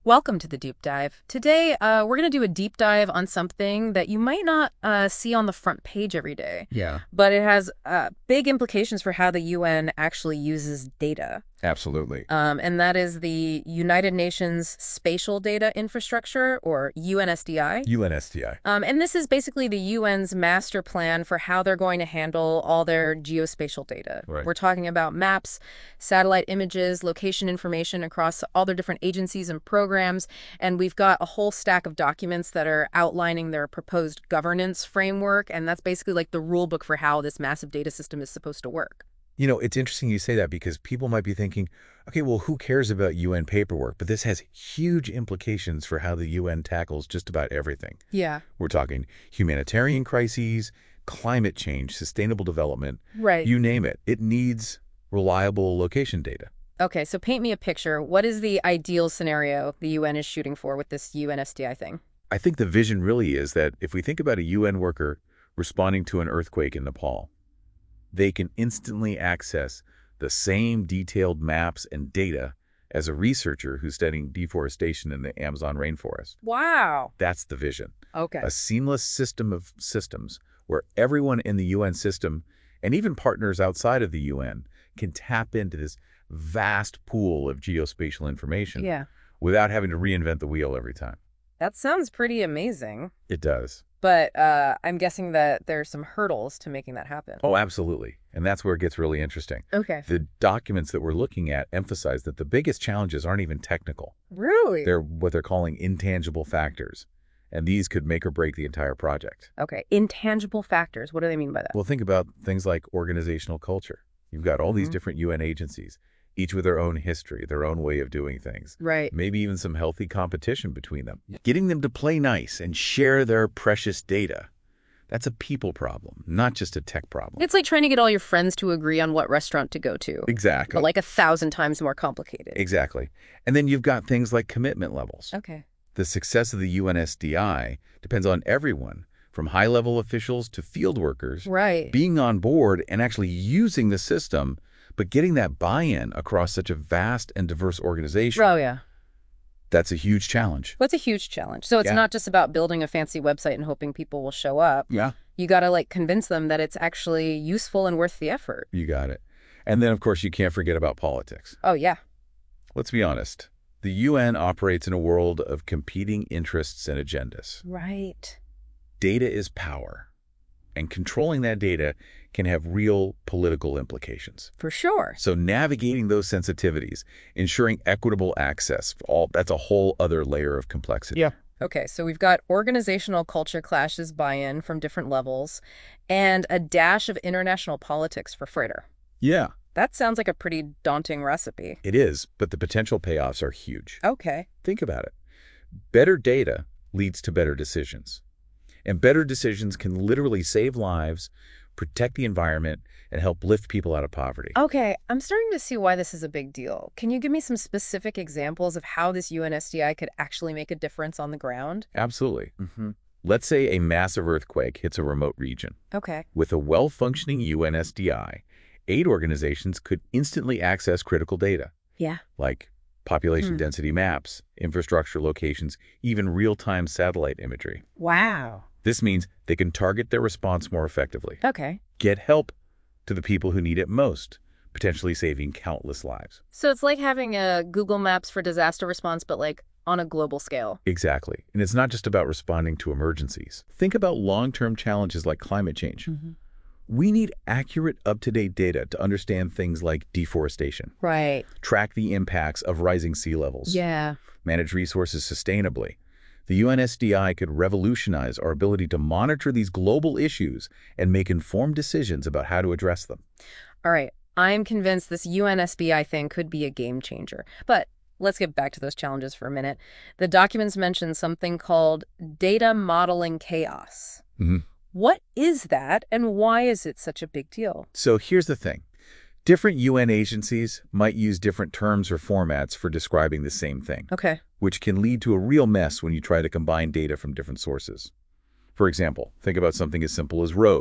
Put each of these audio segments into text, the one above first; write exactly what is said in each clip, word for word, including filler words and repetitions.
Welcome to the Deep Dive. Today, uh, we're going to do a deep dive on something that you might not uh, see on the front page every day, Yeah, but it has uh, big implications for how the U N actually uses data. absolutely. Um, and that is the United Nations Spatial Data Infrastructure, or U N S D I. U N S T I. Um, and this is basically the U N's master plan for how they're going to handle all their geospatial data. Right. We're talking about maps, satellite images, location information across all their different agencies and programs. And we've got a whole stack of documents that are outlining their proposed governance framework. And that's basically like the rule book for how this massive data system is supposed to work. You know, it's interesting you say that because people might be thinking, okay, well, who cares about U N paperwork? But this has huge implications for how the U N tackles just about everything. Yeah. We're talking humanitarian crises, climate change, sustainable development, Right. you name it. It needs reliable location data. Okay, so paint me a picture. What is the ideal scenario the U N is shooting for with this U N S D I thing? I think the vision really is that if we think about a U N worker responding to an earthquake in Nepal, they can instantly access the same detailed maps and data as a researcher who's studying deforestation in the Amazon rainforest. Wow. That's the vision. Okay. A seamless system of systems where everyone in the U N system, and even partners outside of the U N, can tap into this vast pool of geospatial information Yeah. without having to reinvent the wheel every time. That sounds pretty amazing. It does. But uh, I'm guessing that there's some hurdles to making that happen. Oh, absolutely. And that's where it gets really interesting. Okay. The documents that we're looking at emphasize that the biggest challenges aren't even technical. Really? They're what they're calling intangible factors. And these could make or break the entire project. Okay. Intangible factors. What do they mean by that? Well, think about things like organizational culture. You've got all these Mhm. different U N agencies, each with their own history, their own way of doing things. Right. Maybe even some healthy competition between them. Getting them to play nice and share their precious data, that's a people problem, not just a tech problem. It's like trying to get all your friends to agree on what restaurant to go to, Exactly. but like a thousand times more complicated. Exactly. And then you've got things like commitment levels. Okay. The success of the U N S D I depends on everyone, from high-level officials to field workers, Right. being on board and actually using the system, but getting that buy-in across such a vast and diverse organization. Oh, yeah. That's a huge challenge. What's a huge challenge? So it's Yeah. not just about building a fancy website and hoping people will show up. Yeah. You got to like convince them that it's actually useful and worth the effort. You got it. And then, of course, you can't forget about politics. Oh, yeah. Let's be honest. The U N operates in a world of competing interests and agendas. Right. Data is power, and controlling that data can have real political implications. For sure. So navigating those sensitivities, ensuring equitable access, all that's a whole other layer of complexity. Yeah. Okay, so we've got organizational culture clashes buy-in from different levels and a dash of international politics for freighter. Yeah, That sounds like a pretty daunting recipe. it is, but the potential payoffs are huge. Okay. Think about it. Better data leads to better decisions. And better decisions can literally save lives, protect the environment, and help lift people out of poverty. Okay, I'm starting to see why this is a big deal. Can you give me some specific examples of how this U N S D I could actually make a difference on the ground? Absolutely. Mm-hmm. Let's say a massive earthquake hits a remote region. Okay. With a well-functioning U N S D I, aid organizations could instantly access critical data, Yeah. like population Hmm. density maps, infrastructure locations, even real-time satellite imagery. Wow. This means they can target their response more effectively, Okay. get help to the people who need it most, potentially saving countless lives. So it's like having a Google Maps for disaster response, but like on a global scale. Exactly. And it's not just about responding to emergencies. Think about long-term challenges like climate change. Mm-hmm. We need accurate, up-to-date data to understand things like deforestation, Right. track the impacts of rising sea levels, Yeah. manage resources sustainably. The U N S D I could revolutionize our ability to monitor these global issues and make informed decisions about how to address them. All right. I'm convinced this U N S D I thing could be a game changer. But let's get back to those challenges for a minute. The documents mention something called data modeling chaos. Mhm. What is that, and why is it such a big deal? So here's the thing. Different U N agencies might use different terms or formats for describing the same thing, Okay. which can lead to a real mess when you try to combine data from different sources. For example, think about something as simple as roads.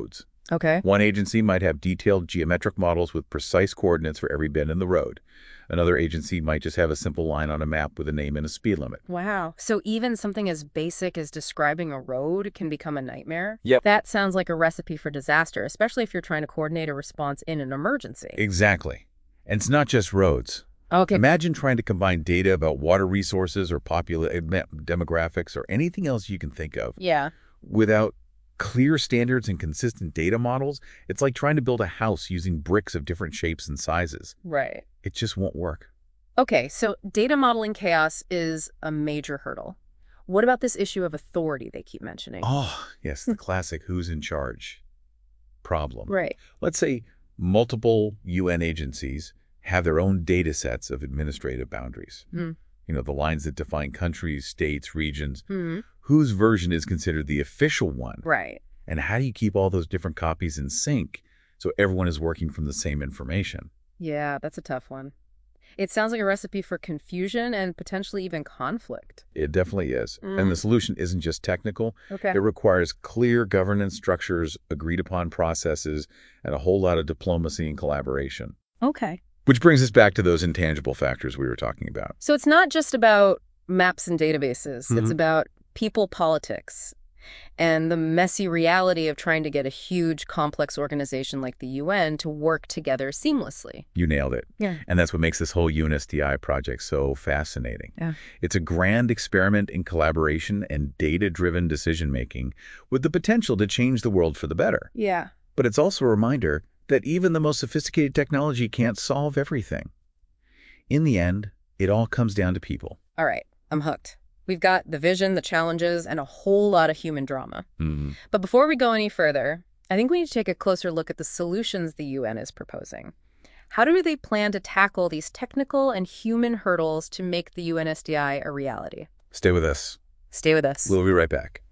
Okay. One agency might have detailed geometric models with precise coordinates for every bend in the road. Another agency might just have a simple line on a map with a name and a speed limit. Wow. So even something as basic as describing a road can become a nightmare? Yep. That sounds like a recipe for disaster, especially if you're trying to coordinate a response in an emergency. Exactly. And it's not just roads. Okay. Imagine trying to combine data about water resources or popula- demographics or anything else you can think of Yeah. without clear standards and consistent data models. It's like trying to build a house using bricks of different shapes and sizes. Right. It just won't work. Okay, so data modeling chaos is a major hurdle. What about this issue of authority they keep mentioning? Oh, yes, the classic who's in charge problem. Right. Let's say multiple U N agencies have their own data sets of administrative boundaries. Hmm. You know, the lines that define countries, states, regions. Hmm. Whose version is considered the official one? Right. And how do you keep all those different copies in sync so everyone is working from the same information? Yeah, that's a tough one. It sounds like a recipe for confusion and potentially even conflict. It definitely is. Mm. And the solution isn't just technical. Okay. It requires clear governance structures, agreed upon processes, and a whole lot of diplomacy and collaboration. Okay. Which brings us back to those intangible factors we were talking about. So it's not just about maps and databases. Mhm. It's about people politics and the messy reality of trying to get a huge, complex organization like the U N to work together seamlessly. You nailed it. Yeah. And that's what makes this whole U N S D I project so fascinating. Yeah. It's a grand experiment in collaboration and data-driven decision-making with the potential to change the world for the better. Yeah. But it's also a reminder that even the most sophisticated technology can't solve everything. In the end, it all comes down to people. All right. I'm hooked. We've got the vision, the challenges, and a whole lot of human drama. Mm-hmm. But before we go any further, I think we need to take a closer look at the solutions the U N is proposing. How do they plan to tackle these technical and human hurdles to make the U N S D I a reality? Stay with us. Stay with us. We'll be right back.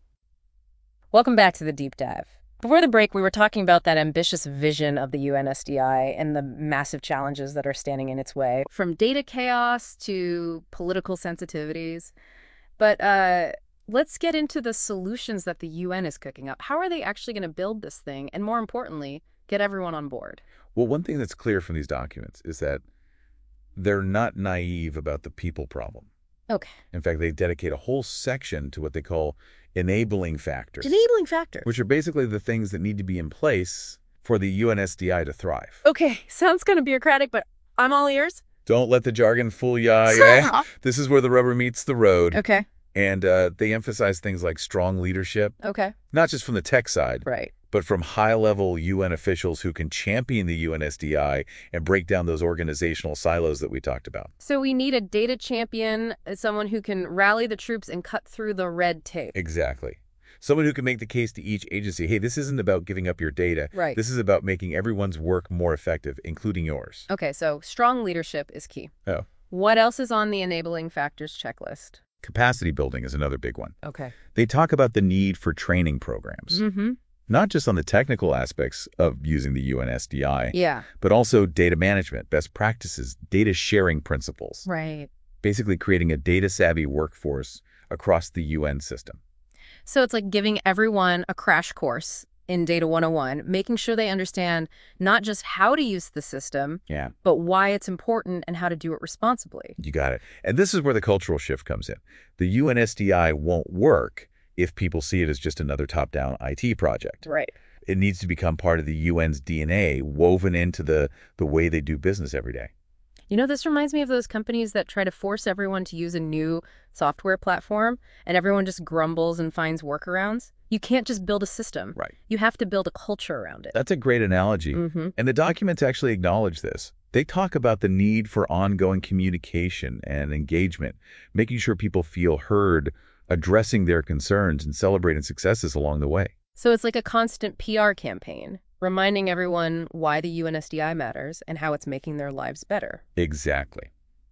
Welcome back to the Deep Dive. Before the break, we were talking about that ambitious vision of the U N S D I and the massive challenges that are standing in its way, from data chaos to political sensitivities. But uh, let's get into the solutions that the U N is cooking up. How are they actually going to build this thing? And more importantly, get everyone on board? Well, one thing that's clear from these documents is that they're not naive about the people problem. Okay. In fact, they dedicate a whole section to what they call enabling factors, Enabling factors. which are basically the things that need to be in place for the U N S D I to thrive. Okay, sounds kind of bureaucratic, but I'm all ears. Don't let the jargon fool ya. Yeah? This is where the rubber meets the road. Okay. And uh, they emphasize things like strong leadership, Okay. not just from the tech side, Right. but from high-level U N officials who can champion the U N S D I and break down those organizational silos that we talked about. So we need a data champion, uh, someone who can rally the troops and cut through the red tape. Exactly. Someone who can make the case to each agency, hey, this isn't about giving up your data. Right. This is about making everyone's work more effective, including yours. Okay, so strong leadership is key. Oh. What else is on the enabling factors checklist? Capacity building is another big one. Okay. They talk about the need for training programs, Mm-hmm. not just on the technical aspects of using the U N S D I, Yeah. but also data management, best practices, data sharing principles, Right. basically creating a data-savvy workforce across the U N system. So it's like giving everyone a crash course in Data one oh one, making sure they understand not just how to use the system, Yeah, but why it's important and how to do it responsibly. you got it. And this is where the cultural shift comes in. The U N S D I won't work if people see it as just another top-down I T project. Right. It needs to become part of the U N's D N A, woven into the, the way they do business every day. You know, this reminds me of those companies that try to force everyone to use a new software platform and everyone just grumbles and finds workarounds. You can't just build a system. Right. You have to build a culture around it. That's a great analogy. Mm-hmm. And the documents actually acknowledge this. They talk about the need for ongoing communication and engagement, making sure people feel heard, addressing their concerns, and celebrating successes along the way. So it's like a constant P R campaign, reminding everyone why the U N S D I matters and how it's making their lives better. Exactly.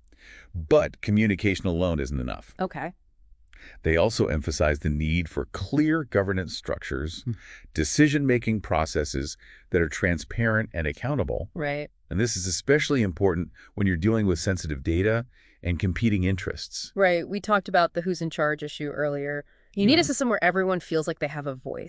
But communication alone isn't enough. Okay. They also emphasize the need for clear governance structures, decision-making processes that are transparent and accountable. Right. And this is especially important when you're dealing with sensitive data and competing interests. Right. We talked about the who's in charge issue earlier. You need Yeah. a system where everyone feels like they have a voice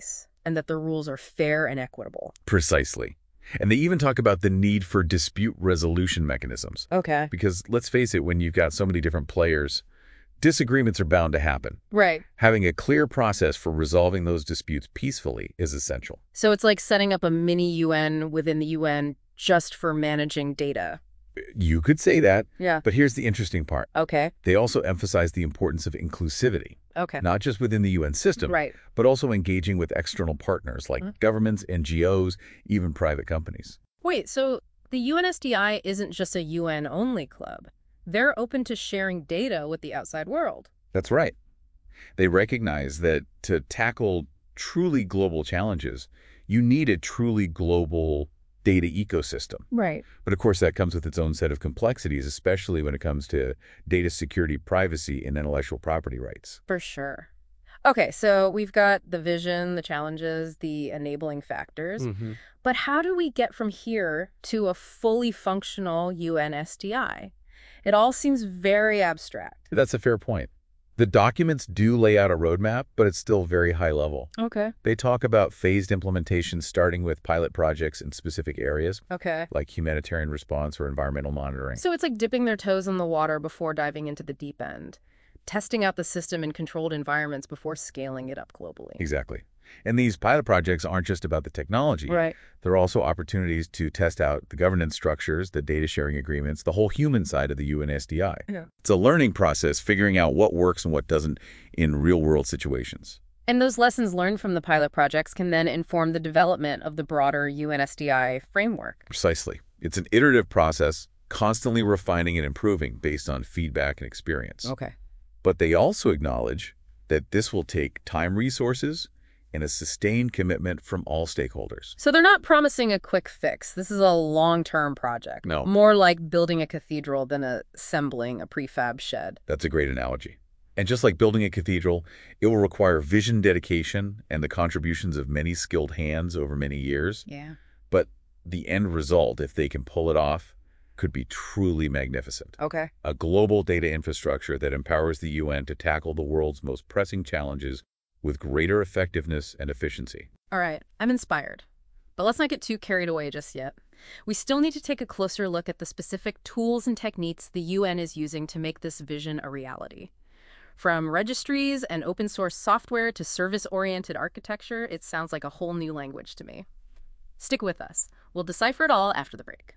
and that the rules are fair and equitable. Precisely. And they even talk about the need for dispute resolution mechanisms. Okay. Because let's face it, when you've got so many different players, disagreements are bound to happen. Right. Having a clear process for resolving those disputes peacefully is essential. So it's like setting up a mini U N within the U N just for managing data. You could say that, Yeah. but here's the interesting part. Okay. They also emphasize the importance of inclusivity, Okay. not just within the U N system, Right. but also engaging with external partners like Mhm. governments, N G Os, even private companies. Wait, so the U N S D I isn't just a U N-only club. They're open to sharing data with the outside world. That's right. They recognize that to tackle truly global challenges, you need a truly global data ecosystem. Right. But of course, that comes with its own set of complexities, especially when it comes to data security, privacy, and intellectual property rights. For sure. Okay, so we've got the vision, the challenges, the enabling factors. Mm-hmm. But how do we get from here to a fully functional U N S D I? It all seems very abstract. That's a fair point. The documents do lay out a roadmap, but it's still very high level. Okay. They talk about phased implementation starting with pilot projects in specific areas, Okay. like humanitarian response or environmental monitoring. So it's like dipping their toes in the water before diving into the deep end, testing out the system in controlled environments before scaling it up globally. Exactly. And these pilot projects aren't just about the technology. Right. They're also opportunities to test out the governance structures, the data sharing agreements, the whole human side of the U N S D I. Yeah. It's a learning process, figuring out what works and what doesn't in real-world situations. And those lessons learned from the pilot projects can then inform the development of the broader U N S D I framework. Precisely. It's an iterative process, constantly refining and improving based on feedback and experience. Okay. But they also acknowledge that this will take time, resources, and a sustained commitment from all stakeholders. So they're not promising a quick fix. This is a long-term project. No. More like building a cathedral than assembling a prefab shed. That's a great analogy. And just like building a cathedral, it will require vision, dedication, and the contributions of many skilled hands over many years. Yeah. But the end result, if they can pull it off, could be truly magnificent. Okay. A global data infrastructure that empowers the U N to tackle the world's most pressing challenges with greater effectiveness and efficiency. All right. I'm inspired. But let's not get too carried away just yet. We still need to take a closer look at the specific tools and techniques the U N is using to make this vision a reality. From registries and open source software to service-oriented architecture, it sounds like a whole new language to me. Stick with us. We'll decipher it all after the break.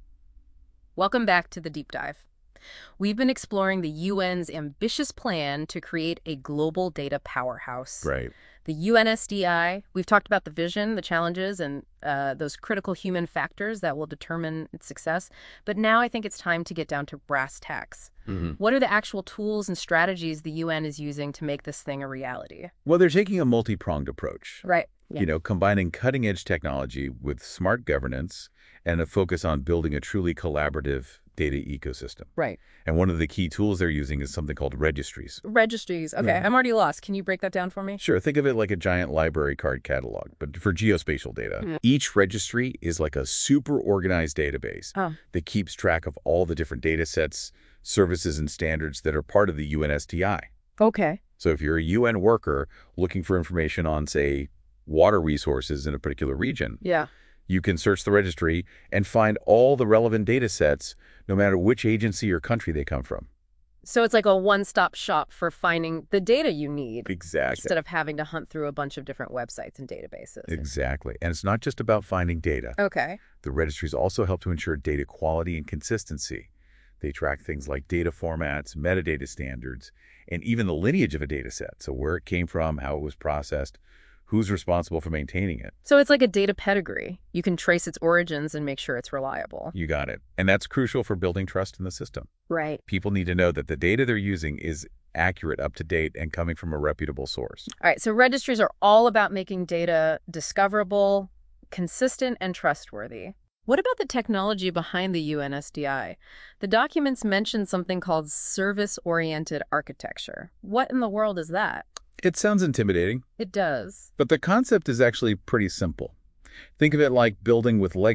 Welcome back to The Deep Dive. We've been exploring the U N's ambitious plan to create a global data powerhouse. Right. The U N S D I, we've talked about the vision, the challenges, and uh, those critical human factors that will determine its success. But now I think it's time to get down to brass tacks. Mm-hmm. What are the actual tools and strategies the U N is using to make this thing a reality? Well, they're taking a multi-pronged approach. Right. Yeah. You know, combining cutting-edge technology with smart governance and a focus on building a truly collaborative data ecosystem. Right. And one of the key tools they're using is something called registries. Registries. Okay, Yeah. I'm already lost. Can you break that down for me? Sure, think of it like a giant library card catalog, but for geospatial data. Mm. Each registry is like a super organized database Oh. that keeps track of all the different data sets, services, and standards that are part of the U N S D I. Okay. So if you're a U N worker looking for information on, say, water resources in a particular region, Yeah. you can search the registry and find all the relevant data sets, no matter which agency or country they come from. So it's like a one-stop shop for finding the data you need Exactly. instead of having to hunt through a bunch of different websites and databases. Exactly. And it's not just about finding data. Okay. The registries also help to ensure data quality and consistency. They track things like data formats, metadata standards, and even the lineage of a data set. So where it came from, how it was processed, who's responsible for maintaining it. So it's like a data pedigree. You can trace its origins and make sure it's reliable. You got it. And that's crucial for building trust in the system. Right. People need to know that the data they're using is accurate, up to date, and coming from a reputable source. All right, so registries are all about making data discoverable, consistent, and trustworthy. What about the technology behind the U N S D I? The documents mention something called service-oriented architecture. What in the world is that? It sounds intimidating, It does. but the concept is actually pretty simple. Think of it like building with Legos.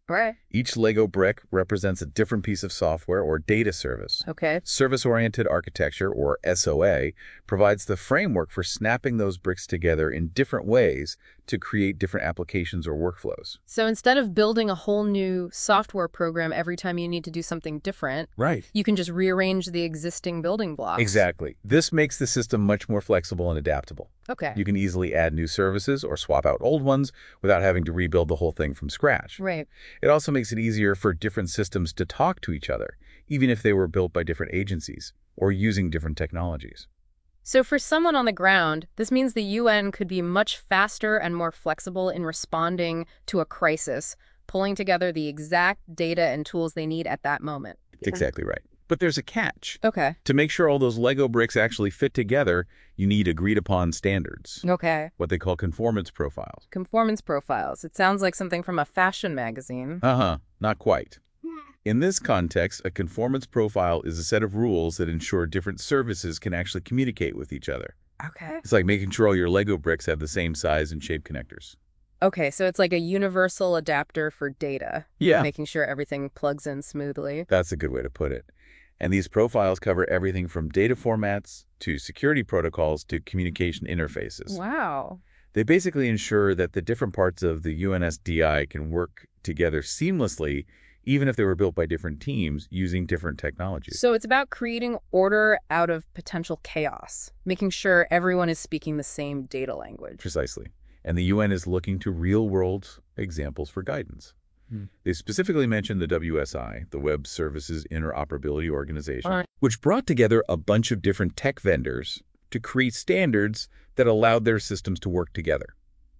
Right. Each Lego brick represents a different piece of software or data service. Okay. Service-oriented architecture, or S O A, provides the framework for snapping those bricks together in different ways to create different applications or workflows. So instead of building a whole new software program every time you need to do something different, Right. you can just rearrange the existing building blocks. Exactly. This makes the system much more flexible and adaptable. Okay. You can easily add new services or swap out old ones without having to rebuild the whole thing from scratch. Right. It also makes it easier for different systems to talk to each other, even if they were built by different agencies or using different technologies. So for someone on the ground, this means the U N could be much faster and more flexible in responding to a crisis, pulling together the exact data and tools they need at that moment. That's exactly right. But there's a catch. Okay. To make sure all those Lego bricks actually fit together, you need agreed-upon standards, Okay. what they call conformance profiles. Conformance profiles. It sounds like something from a fashion magazine. Uh-huh, not quite. In this context, a conformance profile is a set of rules that ensure different services can actually communicate with each other. Okay. It's like making sure all your Lego bricks have the same size and shape connectors. Okay, so it's like a universal adapter for data. Yeah. Making sure everything plugs in smoothly. That's a good way to put it. And these profiles cover everything from data formats to security protocols to communication interfaces. Wow. They basically ensure that the different parts of the U N S D I can work together seamlessly, even if they were built by different teams using different technologies. So it's about creating order out of potential chaos, making sure everyone is speaking the same data language. Precisely. And the U N is looking to real-world examples for guidance. Hmm. They specifically mentioned the W S I, the Web Services Interoperability Organization, Right. which brought together a bunch of different tech vendors to create standards that allowed their systems to work together.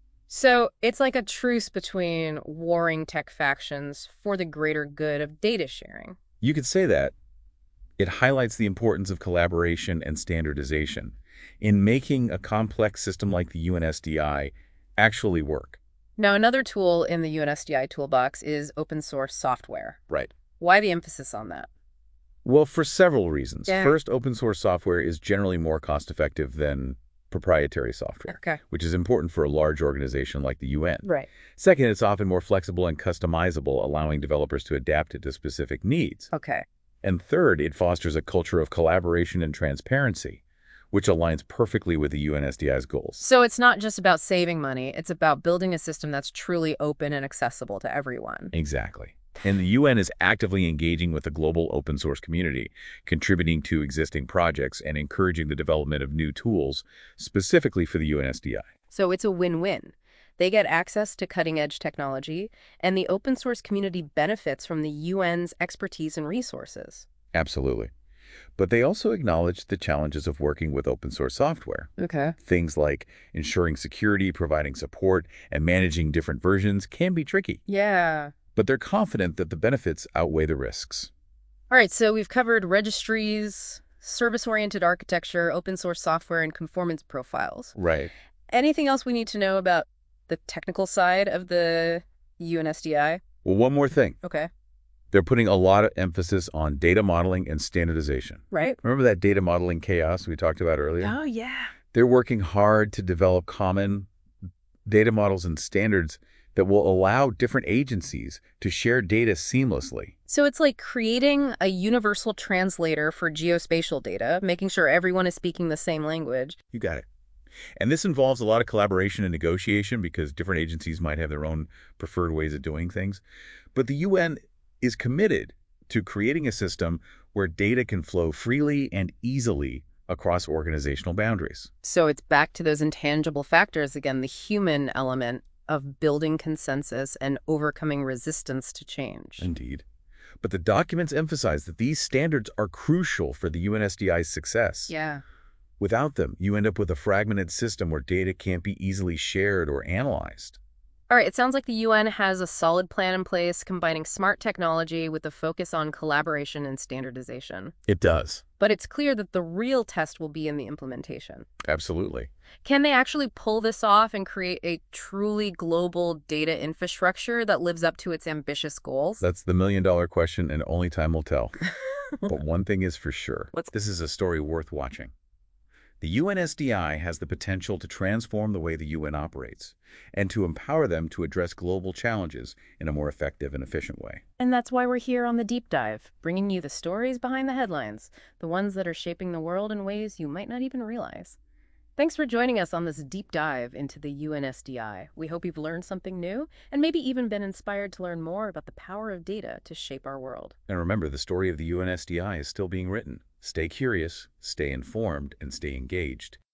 So it's like a truce between warring tech factions for the greater good of data sharing. You could say that. It highlights the importance of collaboration and standardization in making a complex system like the U N S D I actually work. Now, another tool in the U N S D I toolbox is open source software. Right. Why the emphasis on that? Well, for several reasons. Yeah. First, open source software is generally more cost-effective than proprietary software, Okay. which is important for a large organization like the U N. Right. Second, it's often more flexible and customizable, allowing developers to adapt it to specific needs. Okay. And third, it fosters a culture of collaboration and transparency, which aligns perfectly with the U N S D I's goals. So it's not just about saving money, it's about building a system that's truly open and accessible to everyone. Exactly. And the U N is actively engaging with the global open source community, contributing to existing projects and encouraging the development of new tools specifically for the U N S D I. So it's a win-win. They get access to cutting-edge technology, and the open source community benefits from the U N's expertise and resources. Absolutely. But they also acknowledge the challenges of working with open source software. Okay. Things like ensuring security, providing support, and managing different versions can be tricky. Yeah. But they're confident that the benefits outweigh the risks. All right, so we've covered registries, service-oriented architecture, open source software, and conformance profiles. Right. Anything else we need to know about the technical side of the U N S D I? Well, one more thing. Okay. They're putting a lot of emphasis on data modeling and standardization. Right. Remember that data modeling chaos we talked about earlier? Oh, yeah. They're working hard to develop common data models and standards that will allow different agencies to share data seamlessly. So it's like creating a universal translator for geospatial data, making sure everyone is speaking the same language. You got it. And this involves a lot of collaboration and negotiation because different agencies might have their own preferred ways of doing things. But the U N is committed to creating a system where data can flow freely and easily across organizational boundaries. So it's back to those intangible factors again, the human element of building consensus and overcoming resistance to change. Indeed. But the documents emphasize that these standards are crucial for the U N S D I's success. Yeah. Without them, you end up with a fragmented system where data can't be easily shared or analyzed. All right, it sounds like the U N has a solid plan in place, combining smart technology with a focus on collaboration and standardization. It does. But it's clear that the real test will be in the implementation. Absolutely. Can they actually pull this off and create a truly global data infrastructure that lives up to its ambitious goals? That's the million-dollar question, and only time will tell. But one thing is for sure. What's- This is a story worth watching. The U N S D I has the potential to transform the way the U N operates and to empower them to address global challenges in a more effective and efficient way. And that's why we're here on the Deep Dive, bringing you the stories behind the headlines, the ones that are shaping the world in ways you might not even realize. Thanks for joining us on this deep dive into the U N S D I. We hope you've learned something new and maybe even been inspired to learn more about the power of data to shape our world. And remember, the story of the U N S D I is still being written. Stay curious, stay informed, and stay engaged.